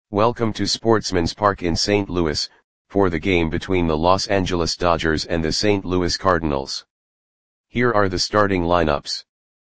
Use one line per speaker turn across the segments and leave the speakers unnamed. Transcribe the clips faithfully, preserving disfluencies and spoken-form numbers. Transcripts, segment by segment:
Welcome to Sportsman's Park in Saint Louis, for the game between the Los Angeles Dodgers and the Saint Louis Cardinals. Here are the starting lineups.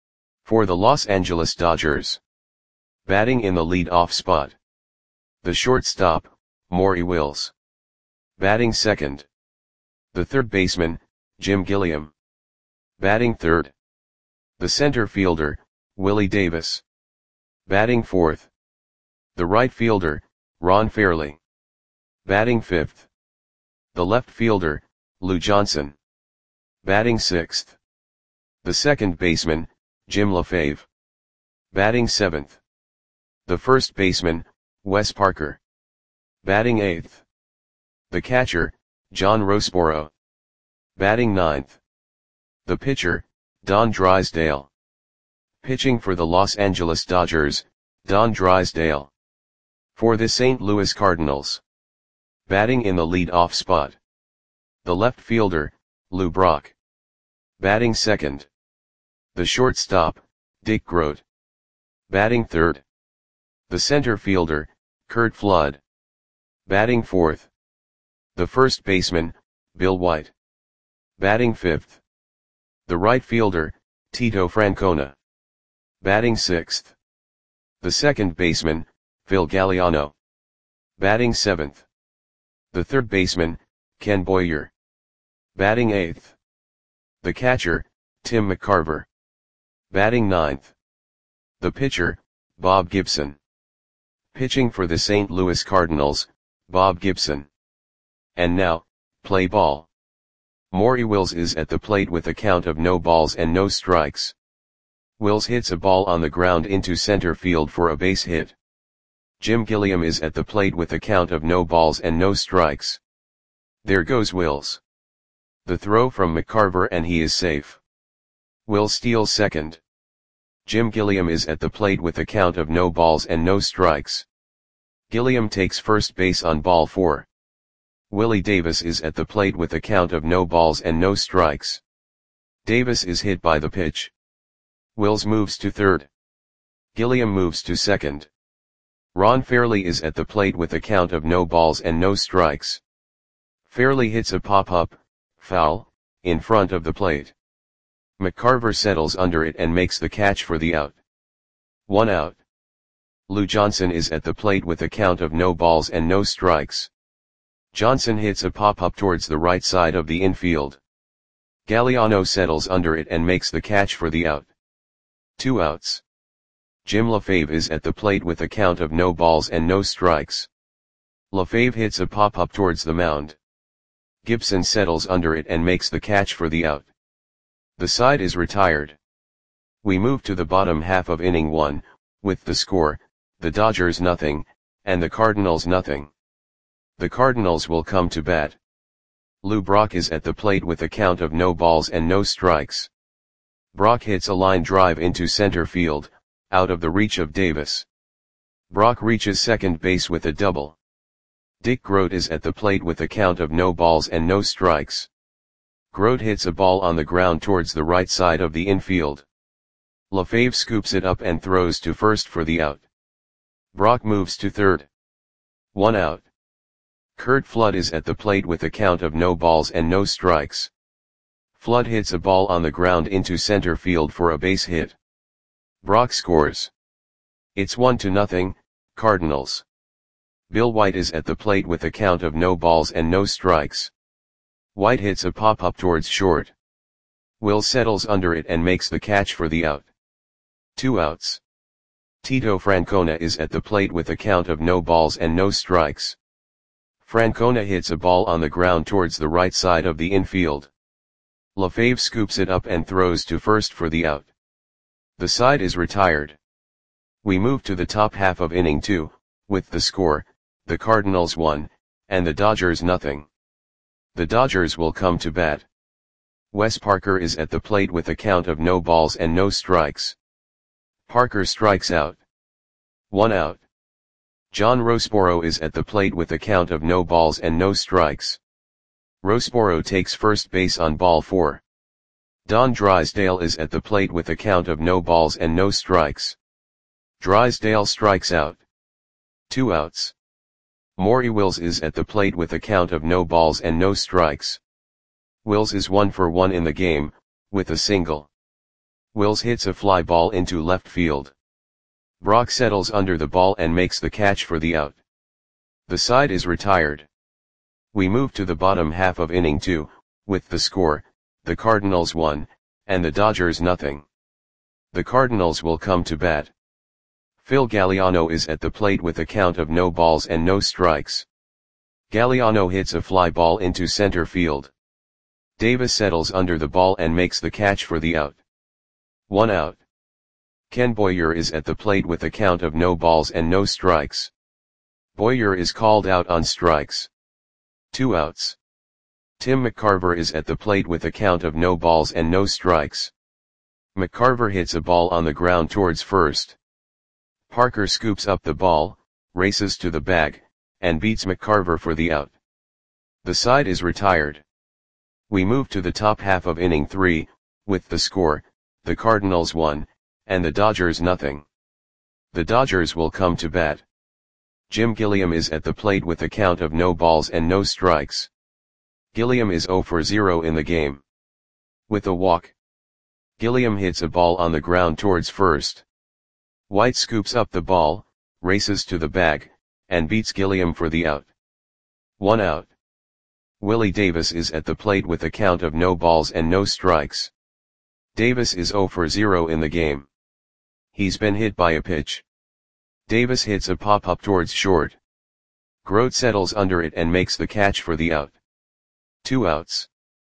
For the Los Angeles Dodgers. Batting in the lead-off spot. The shortstop, Maury Wills. Batting second. The third baseman, Jim Gilliam. Batting third. The center fielder, Willie Davis. Batting fourth. The right fielder, Ron Fairly. Batting fifth. The left fielder, Lou Johnson. Batting sixth. The second baseman, Jim LaFave. Batting seventh. The first baseman, Wes Parker. Batting eighth. The catcher, John Roseboro. Batting ninth. The pitcher, Don Drysdale. Pitching for the Los Angeles Dodgers, Don Drysdale. For the Saint Louis Cardinals. Batting in the lead-off spot. The left fielder, Lou Brock. Batting second. The shortstop, Dick Groat. Batting third. The center fielder, Curt Flood. Batting fourth. The first baseman, Bill White. Batting fifth. The right fielder, Tito Francona. Batting sixth. The second baseman, Phil Galliano. Batting seventh. The third baseman, Ken Boyer. Batting eighth. The catcher, Tim McCarver. Batting ninth. The pitcher, Bob Gibson. Pitching for the Saint Louis Cardinals, Bob Gibson. And now, play ball. Maury Wills is at the plate with a count of no balls and no strikes. Wills hits a ball on the ground into center field for a base hit. Jim Gilliam is at the plate with a count of no balls and no strikes. There goes Wills. The throw from McCarver and he is safe. Wills steals second. Jim Gilliam is at the plate with a count of no balls and no strikes. Gilliam takes first base on ball four. Willie Davis is at the plate with a count of no balls and no strikes. Davis is hit by the pitch. Wills moves to third. Gilliam moves to second. Ron Fairly is at the plate with a count of no balls and no strikes. Fairly hits a pop-up, foul, in front of the plate. McCarver settles under it and makes the catch for the out. One out. Lou Johnson is at the plate with a count of no balls and no strikes. Johnson hits a pop-up towards the right side of the infield. Galliano settles under it and makes the catch for the out. Two outs. Jim LaFave is at the plate with a count of no balls and no strikes. LaFave hits a pop-up towards the mound. Gibson settles under it and makes the catch for the out. The side is retired. We move to the bottom half of inning one, with the score, the Dodgers nothing, and the Cardinals nothing. The Cardinals will come to bat. Lou Brock is at the plate with a count of no balls and no strikes. Brock hits a line drive into center field, out of the reach of Davis. Brock reaches second base with a double. Dick Groat is at the plate with a count of no balls and no strikes. Groat hits a ball on the ground towards the right side of the infield. LaFave scoops it up and throws to first for the out. Brock moves to third. One out. Curt Flood is at the plate with a count of no balls and no strikes. Flood hits a ball on the ground into center field for a base hit. Brock scores. It's one to nothing, Cardinals. Bill White is at the plate with a count of no balls and no strikes. White hits a pop-up towards short. Wills settles under it and makes the catch for the out. Two outs. Tito Francona is at the plate with a count of no balls and no strikes. Francona hits a ball on the ground towards the right side of the infield. LaFave scoops it up and throws to first for the out. The side is retired. We move to the top half of inning two, with the score, the Cardinals one, and the Dodgers nothing. The Dodgers will come to bat. Wes Parker is at the plate with a count of no balls and no strikes. Parker strikes out. One out. John Roseboro is at the plate with a count of no balls and no strikes. Roseboro takes first base on ball four. Don Drysdale is at the plate with a count of no balls and no strikes. Drysdale strikes out. Two outs. Maury Wills is at the plate with a count of no balls and no strikes. Wills is one for one in the game, with a single. Wills hits a fly ball into left field. Brock settles under the ball and makes the catch for the out. The side is retired. We move to the bottom half of inning two, with the score, the Cardinals one, and the Dodgers nothing. The Cardinals will come to bat. Phil Galliano is at the plate with a count of no balls and no strikes. Galliano hits a fly ball into center field. Davis settles under the ball and makes the catch for the out. One out. Ken Boyer is at the plate with a count of no balls and no strikes. Boyer is called out on strikes. Two outs. Tim McCarver is at the plate with a count of no balls and no strikes. McCarver hits a ball on the ground towards first. Parker scoops up the ball, races to the bag, and beats McCarver for the out. The side is retired. We move to the top half of inning three, with the score, the Cardinals one, and the Dodgers nothing. The Dodgers will come to bat. Jim Gilliam is at the plate with a count of no balls and no strikes. Gilliam is zero for zero in the game. With a walk. Gilliam hits a ball on the ground towards first. White scoops up the ball, races to the bag, and beats Gilliam for the out. One out. Willie Davis is at the plate with a count of no balls and no strikes. Davis is zero for zero in the game. He's been hit by a pitch. Davis hits a pop-up towards short. Grote settles under it and makes the catch for the out. Two outs.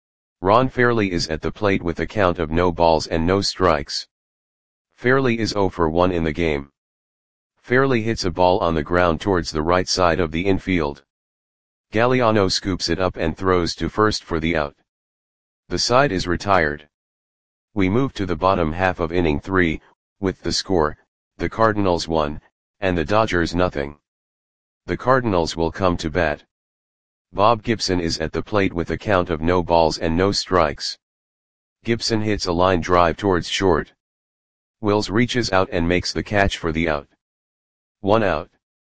Ron Fairley is at the plate with a count of no balls and no strikes. Fairley is zero for one in the game. Fairley hits a ball on the ground towards the right side of the infield. Galliano scoops it up and throws to first for the out. The side is retired. We move to the bottom half of inning three, with the score, the Cardinals one, and the Dodgers nothing. The Cardinals will come to bat. Bob Gibson is at the plate with a count of no balls and no strikes. Gibson hits a line drive towards short. Wills reaches out and makes the catch for the out. One out.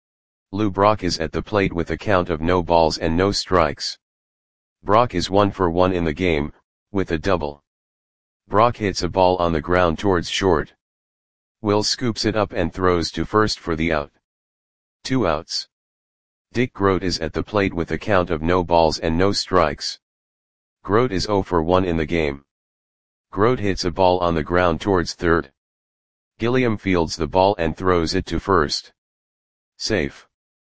Lou Brock is at the plate with a count of no balls and no strikes. Brock is one for one in the game, with a double. Brock hits a ball on the ground towards short. Wills scoops it up and throws to first for the out. Two outs. Dick Grote is at the plate with a count of no balls and no strikes. Grote is zero for one in the game. Grote hits a ball on the ground towards third. Gilliam fields the ball and throws it to first. Safe.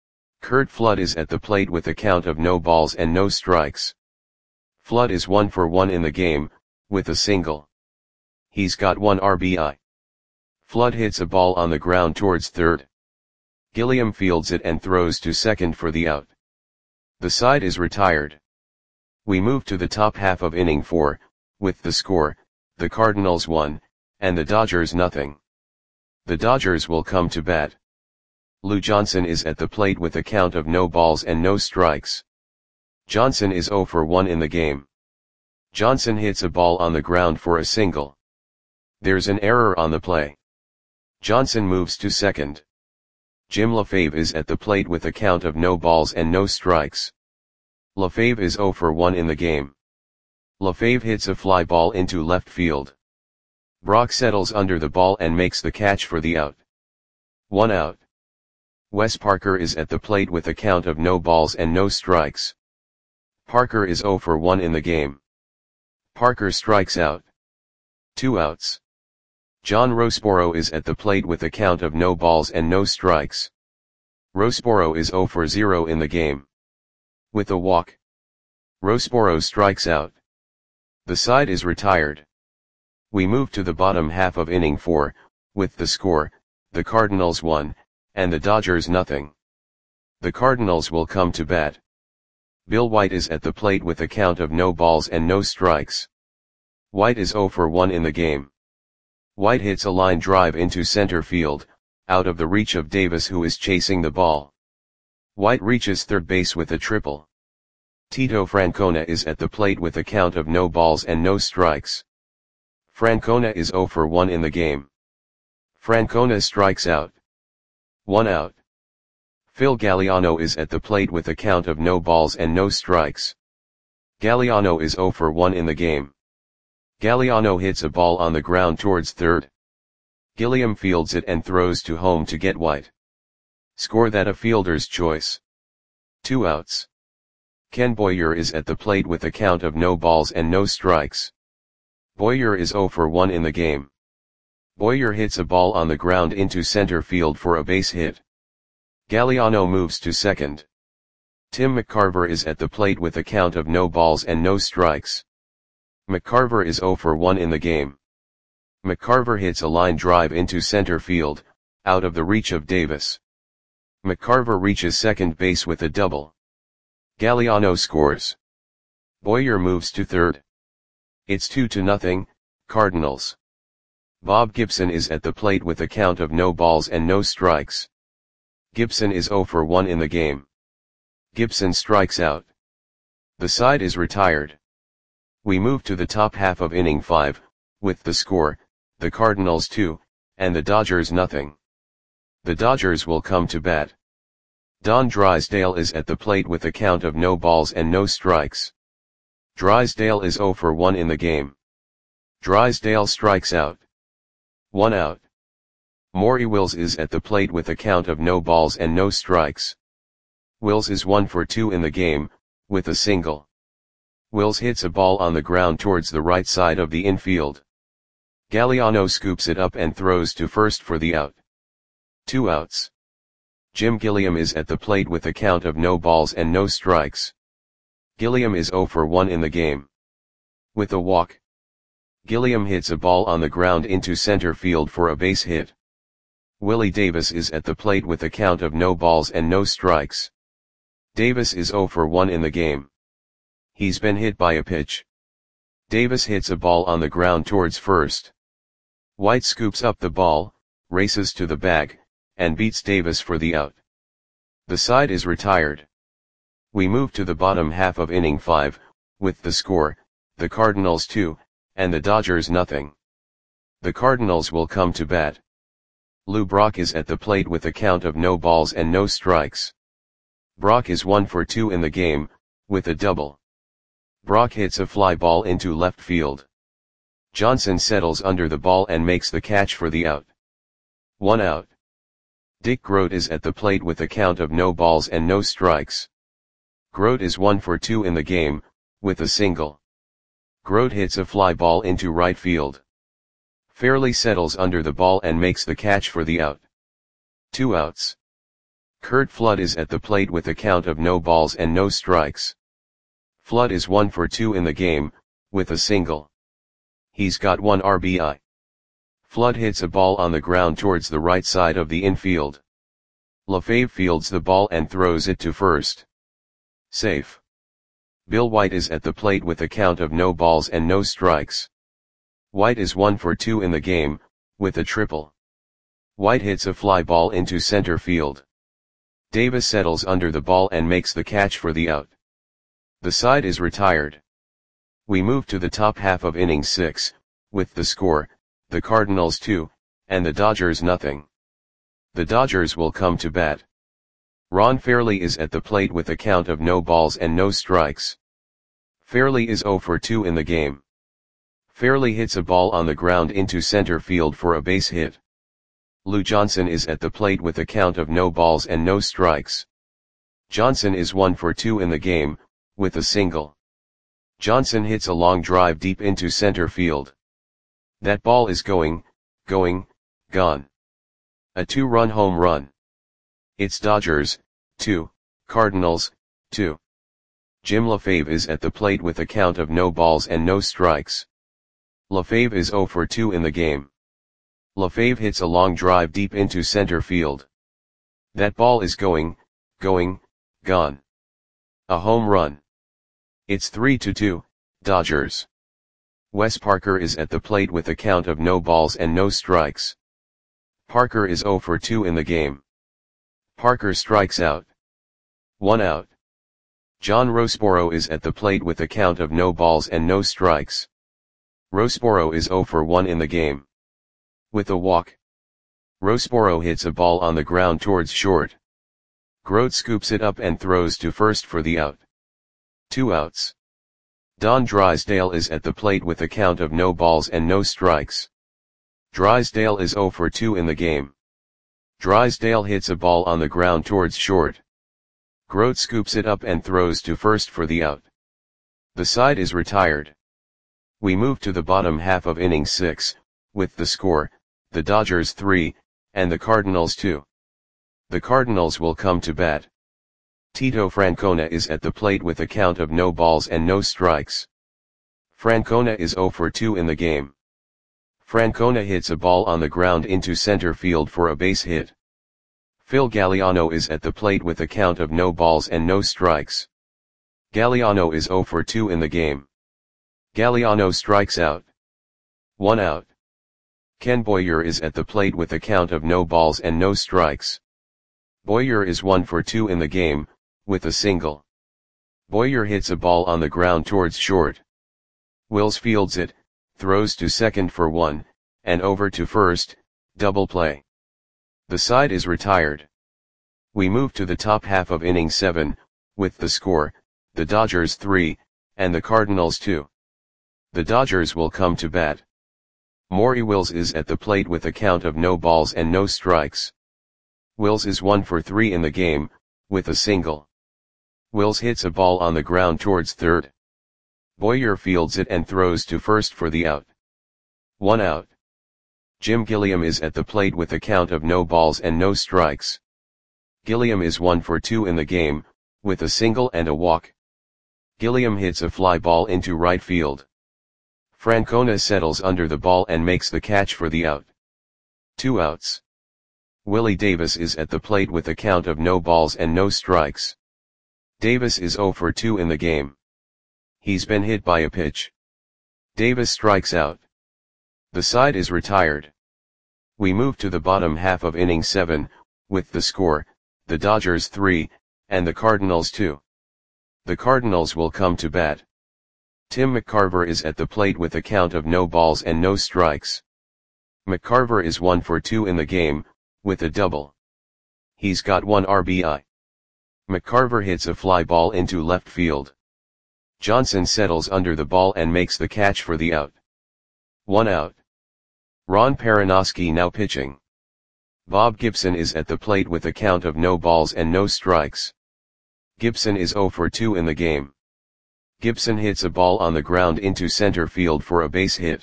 Curt Flood is at the plate with a count of no balls and no strikes. Flood is one for one in the game, with a single. He's got one R B I. Flood hits a ball on the ground towards third. Gilliam fields it and throws to second for the out. The side is retired. We move to the top half of inning four, with the score, the Cardinals one, and the Dodgers nothing. The Dodgers will come to bat. Lou Johnson is at the plate with a count of no balls and no strikes. Johnson is zero for one in the game. Johnson hits a ball on the ground for a single. There's an error on the play. Johnson moves to second. Jim LaFave is at the plate with a count of no balls and no strikes. LaFave is zero for one in the game. LaFave hits a fly ball into left field. Brock settles under the ball and makes the catch for the out. One out. Wes Parker is at the plate with a count of no balls and no strikes. Parker is zero for one in the game. Parker strikes out. Two outs. John Roseboro is at the plate with a count of no balls and no strikes. Roseboro is zero for zero in the game. With a walk. Roseboro strikes out. The side is retired. We move to the bottom half of inning four, with the score, the Cardinals one, and the Dodgers nothing. The Cardinals will come to bat. Bill White is at the plate with a count of no balls and no strikes. White is zero for one in the game. White hits a line drive into center field, out of the reach of Davis who is chasing the ball. White reaches third base with a triple. Tito Francona is at the plate with a count of no balls and no strikes. Francona is zero for one in the game. Francona strikes out. One out. Phil Galliano is at the plate with a count of no balls and no strikes. Galliano is zero for one in the game. Galliano hits a ball on the ground towards third. Gilliam fields it and throws to home to get White. Score that a fielder's choice. Two outs. Ken Boyer is at the plate with a count of no balls and no strikes. Boyer is zero for one in the game. Boyer hits a ball on the ground into center field for a base hit. Galliano moves to second. Tim McCarver is at the plate with a count of no balls and no strikes. McCarver is zero for one in the game. McCarver hits a line drive into center field, out of the reach of Davis. McCarver reaches second base with a double. Galliano scores. Boyer moves to third. It's two to nothing, Cardinals. Bob Gibson is at the plate with a count of no balls and no strikes. Gibson is zero for one in the game. Gibson strikes out. The side is retired. We move to the top half of inning five, with the score, the Cardinals two, and the Dodgers nothing. The Dodgers will come to bat. Don Drysdale is at the plate with a count of no balls and no strikes. Drysdale is zero for one in the game. Drysdale strikes out. One out. Maury Wills is at the plate with a count of no balls and no strikes. Wills is one for two in the game, with a single. Wills hits a ball on the ground towards the right side of the infield. Galliano scoops it up and throws to first for the out. Two outs. Jim Gilliam is at the plate with a count of no balls and no strikes. Gilliam is zero for one in the game. With a walk. Gilliam hits a ball on the ground into center field for a base hit. Willie Davis is at the plate with a count of no balls and no strikes. Davis is zero for one in the game. He's been hit by a pitch. Davis hits a ball on the ground towards first. White scoops up the ball, races to the bag, and beats Davis for the out. The side is retired. We move to the bottom half of inning five, with the score, the Cardinals two, and the Dodgers nothing. The Cardinals will come to bat. Lou Brock is at the plate with a count of no balls and no strikes. Brock is one for two in the game, with a double. Brock hits a fly ball into left field. Johnson settles under the ball and makes the catch for the out. One out. Dick Grote is at the plate with a count of no balls and no strikes. Grote is one for two in the game, with a single. Grote hits a fly ball into right field. Fairley settles under the ball and makes the catch for the out. Two outs. Curt Flood is at the plate with a count of no balls and no strikes. Flood is one for two in the game, with a single. He's got one R B I. Flood hits a ball on the ground towards the right side of the infield. LaFave fields the ball and throws it to first. Safe. Bill White is at the plate with a count of no balls and no strikes. White is one for two in the game, with a triple. White hits a fly ball into center field. Davis settles under the ball and makes the catch for the out. The side is retired. We move to the top half of inning six, with the score, the Cardinals two, and the Dodgers nothing. The Dodgers will come to bat. Ron Fairly is at the plate with a count of no balls and no strikes. Fairly is zero for two in the game. Fairly hits a ball on the ground into center field for a base hit. Lou Johnson is at the plate with a count of no balls and no strikes. Johnson is one for two in the game, with a single. Johnson hits a long drive deep into center field. That ball is going, going, gone. A two-run home run. It's Dodgers, two, Cardinals, two. Jim LaFave is at the plate with a count of no balls and no strikes. LaFave is zero for two in the game. LaFave hits a long drive deep into center field. That ball is going, going, gone. A home run. It's three to two, Dodgers. Wes Parker is at the plate with a count of no balls and no strikes. Parker is zero for two in the game. Parker strikes out. One out. John Roseboro is at the plate with a count of no balls and no strikes. Roseboro is zero for one in the game. With a walk. Roseboro hits a ball on the ground towards short. Grote scoops it up and throws to first for the out. Two outs. Don Drysdale is at the plate with a count of no balls and no strikes. Drysdale is oh for two in the game. Drysdale hits a ball on the ground towards short. Grote scoops it up and throws to first for the out. The side is retired. We move to the bottom half of inning six, with the score, the Dodgers three, and the Cardinals two. The Cardinals will come to bat. Tito Francona is at the plate with a count of no balls and no strikes. Francona is oh for two in the game. Francona hits a ball on the ground into center field for a base hit. Phil Galliano is at the plate with a count of no balls and no strikes. Galliano is oh for two in the game. Galliano strikes out. One out. Ken Boyer is at the plate with a count of no balls and no strikes. Boyer is one for two in the game, with a single. Boyer hits a ball on the ground towards short. Wills fields it, throws to second for one, and over to first, double play. The side is retired. We move to the top half of inning seven, with the score, the Dodgers three, and the Cardinals two. The Dodgers will come to bat. Maury Wills is at the plate with a count of no balls and no strikes. Wills is one for three in the game, with a single. Wills hits a ball on the ground towards third. Boyer fields it and throws to first for the out. One out. Jim Gilliam is at the plate with a count of no balls and no strikes. Gilliam is one for two in the game, with a single and a walk. Gilliam hits a fly ball into right field. Francona settles under the ball and makes the catch for the out. Two outs. Willie Davis is at the plate with a count of no balls and no strikes. Davis is oh for two in the game. He's been hit by a pitch. Davis strikes out. The side is retired. We move to the bottom half of inning seven, with the score, the Dodgers three, and the Cardinals two. The Cardinals will come to bat. Tim McCarver is at the plate with a count of no balls and no strikes. McCarver is one for two in the game, with a double. He's got one R B I. McCarver hits a fly ball into left field. Johnson settles under the ball and makes the catch for the out. One out. Ron Perranoski now pitching. Bob Gibson is at the plate with a count of no balls and no strikes. Gibson is oh for two in the game. Gibson hits a ball on the ground into center field for a base hit.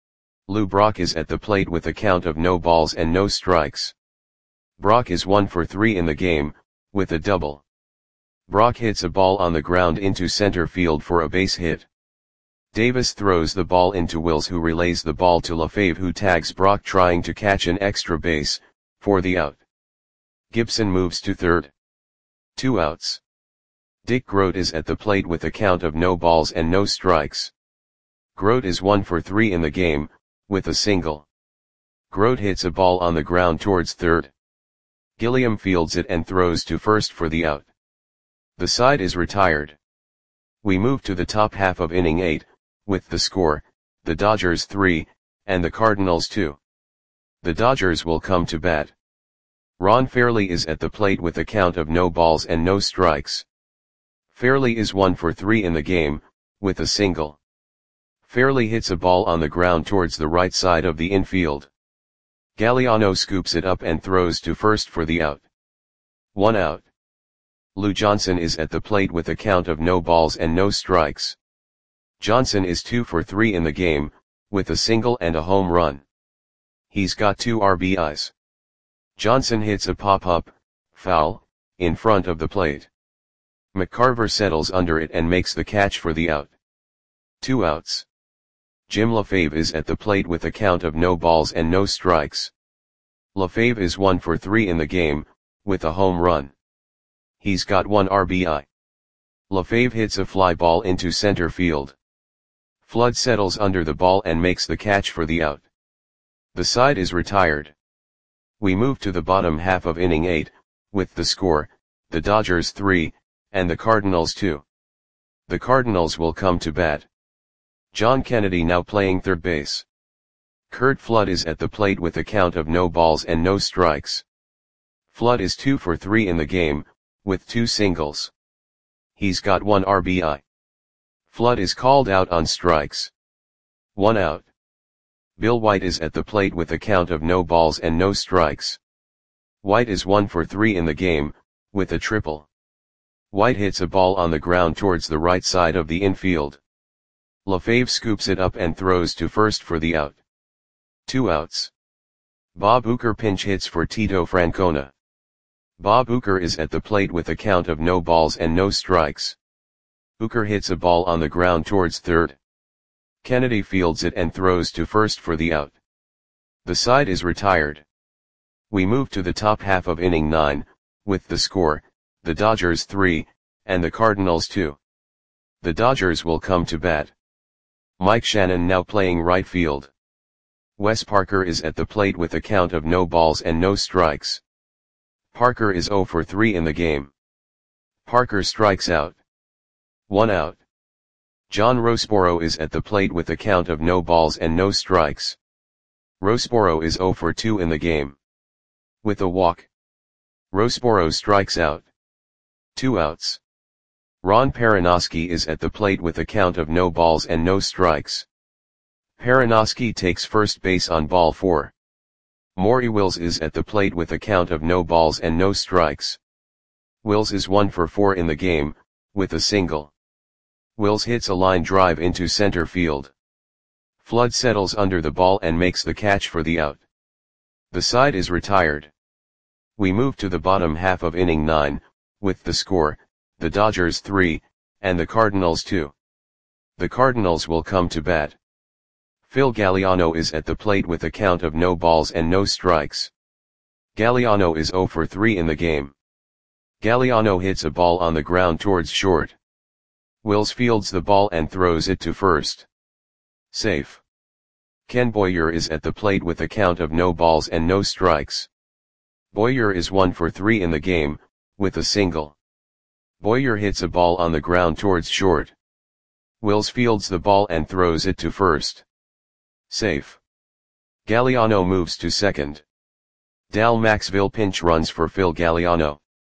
Lou Brock is at the plate with a count of no balls and no strikes. Brock is one for three in the game, with a double. Brock hits a ball on the ground into center field for a base hit. Davis throws the ball into Wills, who relays the ball to LaFave, who tags Brock trying to catch an extra base, for the out. Gibson moves to third. Two outs. Dick Grote is at the plate with a count of no balls and no strikes. Grote is one for three in the game, with a single. Grote hits a ball on the ground towards third. Gilliam fields it and throws to first for the out. The side is retired. We move to the top half of inning eight, with the score, the Dodgers three, and the Cardinals two. The Dodgers will come to bat. Ron Fairly is at the plate with a count of no balls and no strikes. Fairly is one for three in the game, with a single. Fairly hits a ball on the ground towards the right side of the infield. Galliano scoops it up and throws to first for the out. One out. Lou Johnson is at the plate with a count of no balls and no strikes. Johnson is two for three in the game, with a single and a home run. He's got two R B Is. Johnson hits a pop-up, foul, in front of the plate. McCarver settles under it and makes the catch for the out. Two outs. Jim LaFave is at the plate with a count of no balls and no strikes. LaFave is one for three in the game, with a home run. He's got one R B I. LaFave hits a fly ball into center field. Flood settles under the ball and makes the catch for the out. The side is retired. We move to the bottom half of inning eight, with the score, the Dodgers three, and the Cardinals two. The Cardinals will come to bat. John Kennedy now playing third base. Curt Flood is at the plate with a count of no balls and no strikes. Flood is two for three in the game, with two singles. He's got one R B I. Flood is called out on strikes. One out. Bill White is at the plate with a count of no balls and no strikes. White is one for three in the game, with a triple. White hits a ball on the ground towards the right side of the infield. LaFave scoops it up and throws to first for the out. Two outs. Bob Uecker pinch hits for Tito Francona. Bob Uecker is at the plate with a count of no balls and no strikes. Uecker hits a ball on the ground towards third. Kennedy fields it and throws to first for the out. The side is retired. We move to the top half of inning nine, with the score, the Dodgers three, and the Cardinals two. The Dodgers will come to bat. Mike Shannon now playing right field. Wes Parker is at the plate with a count of no balls and no strikes. Parker is zero for three in the game. Parker strikes out. One out. John Roseboro is at the plate with a count of no balls and no strikes. Roseboro is zero for two in the game. With a walk. Roseboro strikes out. Two outs. Ron Perranoski is at the plate with a count of no balls and no strikes. Perranoski takes first base on ball four. Maury Wills is at the plate with a count of no balls and no strikes. Wills is one for four in the game, with a single. Wills hits a line drive into center field. Flood settles under the ball and makes the catch for the out. The side is retired. We move to the bottom half of inning nine, with the score, the Dodgers three, and the Cardinals two. The Cardinals will come to bat. Phil Galliano is at the plate with a count of no balls and no strikes. Galliano is zero for three in the game. Galliano hits a ball on the ground towards short. Wills fields the ball and throws it to first. Safe. Ken Boyer is at the plate with a count of no balls and no strikes. Boyer is one for three in the game, with a single. Boyer hits a ball on the ground towards short. Wills fields the ball and throws it to first. Safe. Galliano moves to second. Dal Maxville pinch runs for Phil Galliano.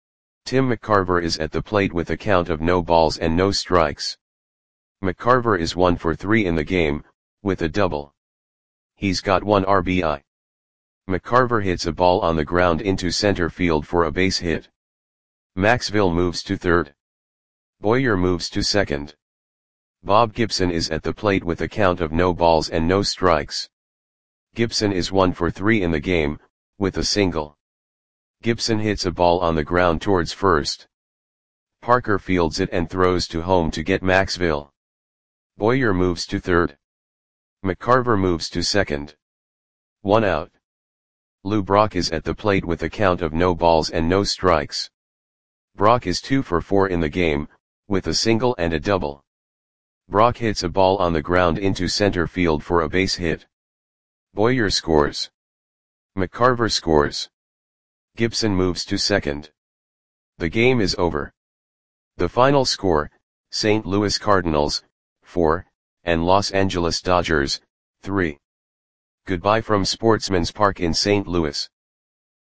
Tim McCarver is at the plate with a count of no balls and no strikes. McCarver is one for three in the game, with a double. He's got one R B I. McCarver hits a ball on the ground into center field for a base hit. Maxville moves to third. Boyer moves to second. Bob Gibson is at the plate with a count of no balls and no strikes. Gibson is one for three in the game, with a single. Gibson hits a ball on the ground towards first. Parker fields it and throws to home to get Maxville. Boyer moves to third. McCarver moves to second. One out. Lou Brock is at the plate with a count of no balls and no strikes. Brock is two for four in the game, with a single and a double. Brock hits a ball on the ground into center field for a base hit. Boyer scores. McCarver scores. Gibson moves to second. The game is over. The final score, Saint Louis Cardinals, four, and Los Angeles Dodgers, three. Goodbye from Sportsman's Park in Saint Louis.